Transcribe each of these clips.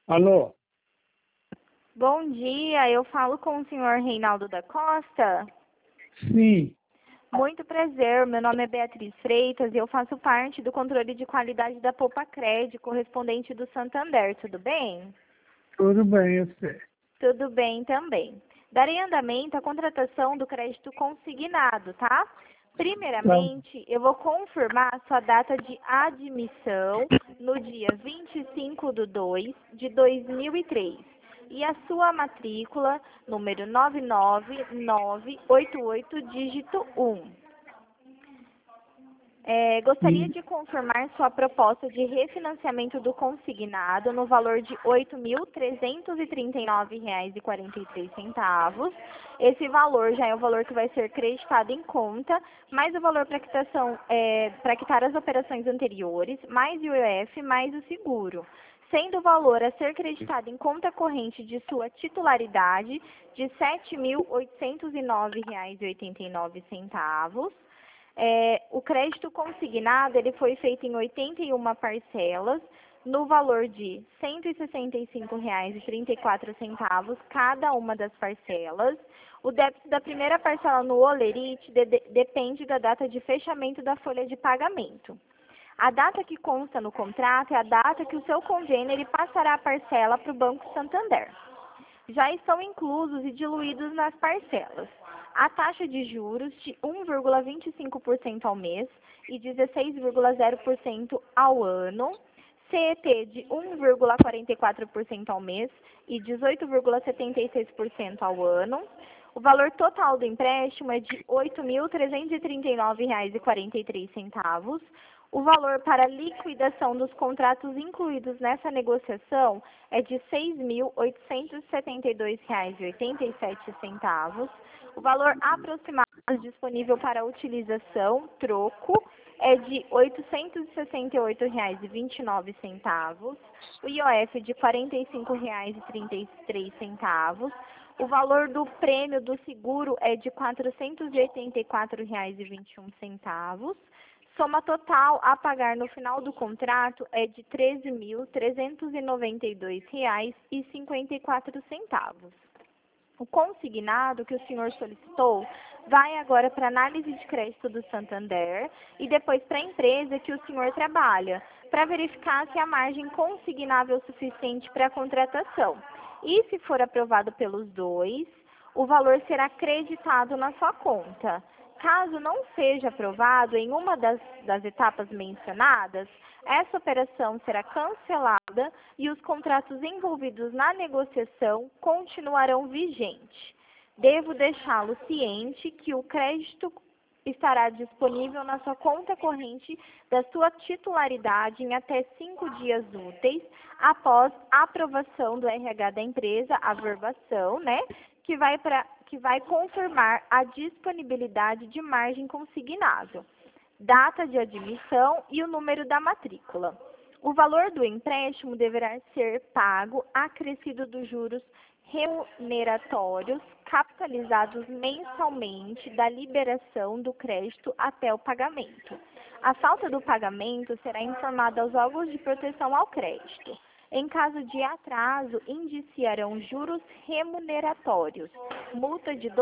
Alô? Bom dia, eu falo com o senhor Reinaldo da Costa. Sim, Muito prazer, meu nome é Beatriz Freitas e eu faço parte do controle de qualidade da Poupa Cred, correspondente do Santander, tudo bem? tudo bem, eu sei. Tudo bem também. Darei andamento à contratação do crédito consignado, tá? Tá, Primeiramente, eu vou confirmar sua data de admissão no dia 25/2 de 2003 e a sua matrícula, número 99988, dígito 1. Gostaria e de confirmar sua proposta de refinanciamento do consignado no valor de R$ 8.339,43. Esse valor já é o valor que vai ser creditado em conta, mais o valor para quitação, para quitar as operações anteriores, mais o IOF, mais o seguro, sendo o valor a ser creditado em conta corrente de sua titularidade de R$ 7.809,89. O crédito consignado ele foi feito em 81 parcelas, no valor de R$ 165,34 cada uma das parcelas. O débito da primeira parcela no Olerite depende da data de fechamento da folha de pagamento. A data que consta no contrato é a data que o seu convênio ele passará a parcela para o Banco Santander. Já estão inclusos e diluídos nas parcelas a taxa de juros de 1,25% ao mês e 16,0% ao ano, CET de 1,44% ao mês e 18,76% ao ano. O valor total do empréstimo é de R$ 8.339,43. O valor para liquidação dos contratos incluídos nessa negociação é de R$ 6.872,87. O valor aproximado disponível para utilização, troco, é de R$ 868,29. O IOF de R$ 45,33. O valor do prêmio do seguro é de R$ 484,21. Soma total a pagar no final do contrato é de R$ 13.392,54. O consignado que o senhor solicitou vai agora para a análise de crédito do Santander e depois para a empresa que o senhor trabalha, para verificar se a margem consignável é suficiente para a contratação. E se for aprovado pelos dois, o valor será creditado na sua conta. Caso não seja aprovado em uma das etapas mencionadas, essa operação será cancelada e os contratos envolvidos na negociação continuarão vigentes. Devo deixá-lo ciente que o crédito estará disponível na sua conta corrente da sua titularidade em até 5 dias úteis após a aprovação do RH da empresa, a verbação, né? Que vai confirmar a disponibilidade de margem consignado, data de admissão e o número da matrícula. O valor do empréstimo deverá ser pago acrescido dos juros remuneratórios capitalizados mensalmente da liberação do crédito até o pagamento. A falta do pagamento será informada aos órgãos de proteção ao crédito. Em caso de atraso, indiciarão juros remuneratórios, multa de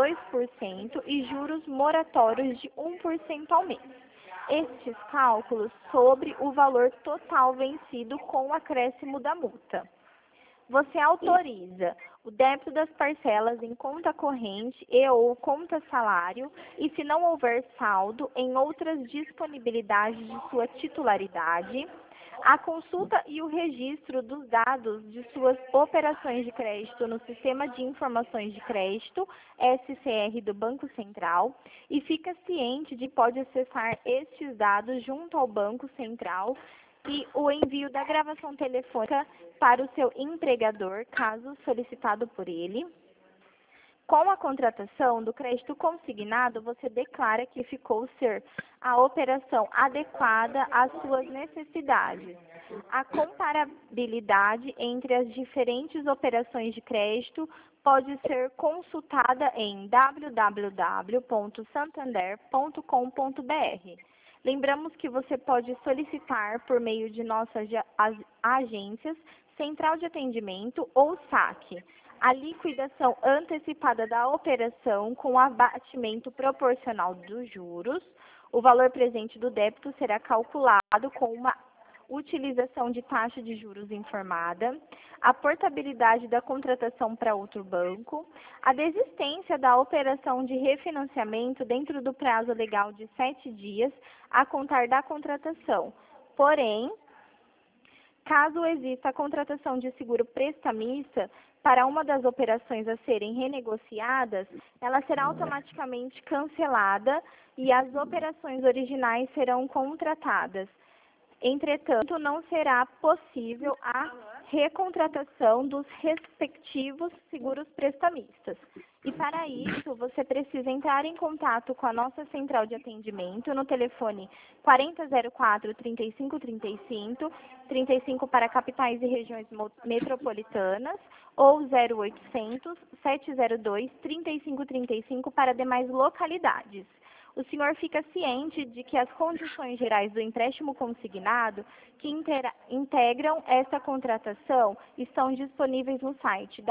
2% e juros moratórios de 1% ao mês. Estes cálculos sobre o valor total vencido com o acréscimo da multa. Você autoriza o débito das parcelas em conta corrente e ou conta salário e, se não houver saldo, em outras disponibilidades de sua titularidade, a consulta e o registro dos dados de suas operações de crédito no Sistema de Informações de Crédito, SCR do Banco Central, e fica ciente de que pode acessar estes dados junto ao Banco Central e o envio da gravação telefônica para o seu empregador, caso solicitado por ele. Com a contratação do crédito consignado, você declara que ficou ser a operação adequada às suas necessidades. A comparabilidade entre as diferentes operações de crédito pode ser consultada em www.santander.com.br. Lembramos que você pode solicitar por meio de nossas agências, central de atendimento ou saque, a liquidação antecipada da operação com abatimento proporcional dos juros. O valor presente do débito será calculado com uma utilização de taxa de juros informada, a portabilidade da contratação para outro banco, a desistência da operação de refinanciamento dentro do prazo legal de 7 dias a contar da contratação. Porém, caso exista a contratação de seguro prestamista para uma das operações a serem renegociadas, ela será automaticamente cancelada e as operações originais serão contratadas. Entretanto, não será possível a recontratação dos respectivos seguros prestamistas. E para isso, você precisa entrar em contato com a nossa central de atendimento no telefone 4004-3535, 35 para capitais e regiões metropolitanas, ou 0800-702-3535 para demais localidades. O senhor fica ciente de que as condições gerais do empréstimo consignado que integram esta contratação estão disponíveis no site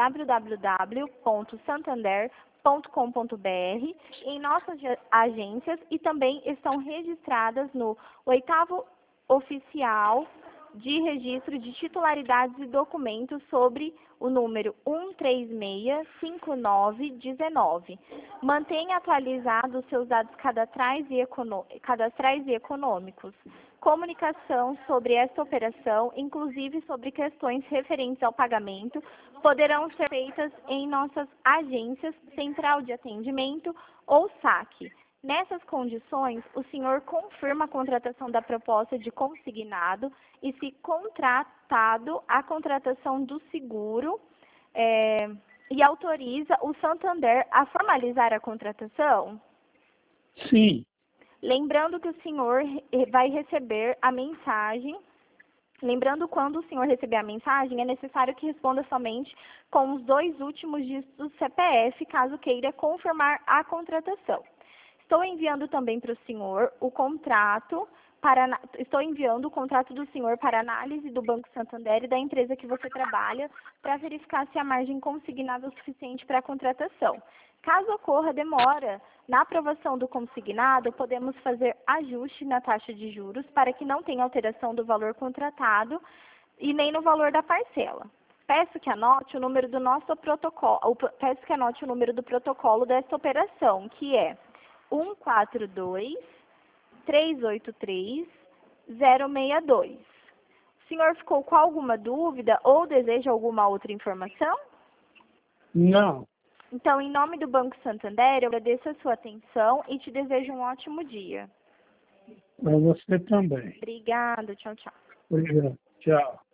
www.santander.com.br, em nossas agências e também estão registradas no 8º Oficial de Registro de Titularidades e Documentos sobre o número 1365919. Mantenha atualizados seus dados cadastrais e econômicos. Comunicação sobre esta operação, inclusive sobre questões referentes ao pagamento, poderão ser feitas em nossas agências, central de atendimento ou saque. Nessas condições, o senhor confirma a contratação da proposta de consignado e, se contratado, a contratação do seguro e autoriza o Santander a formalizar a contratação? Sim. Lembrando que o senhor vai receber a mensagem. Lembrando, quando o senhor receber a mensagem, é necessário que responda somente com os 2 últimos dígitos do CPF, caso queira confirmar a contratação. Estou enviando também para o senhor o contrato do senhor para análise do Banco Santander e da empresa que você trabalha, para verificar se a margem consignada é suficiente para a contratação. Caso ocorra demora na aprovação do consignado, podemos fazer ajuste na taxa de juros para que não tenha alteração do valor contratado e nem no valor da parcela. Peço que anote o número do nosso protocolo, o número do protocolo desta operação, que é 142-383-062. O senhor ficou com alguma dúvida ou deseja alguma outra informação? Não. Então, em nome do Banco Santander, eu agradeço a sua atenção e te desejo um ótimo dia. Para você também. Obrigada, tchau, tchau. Obrigado. Tchau.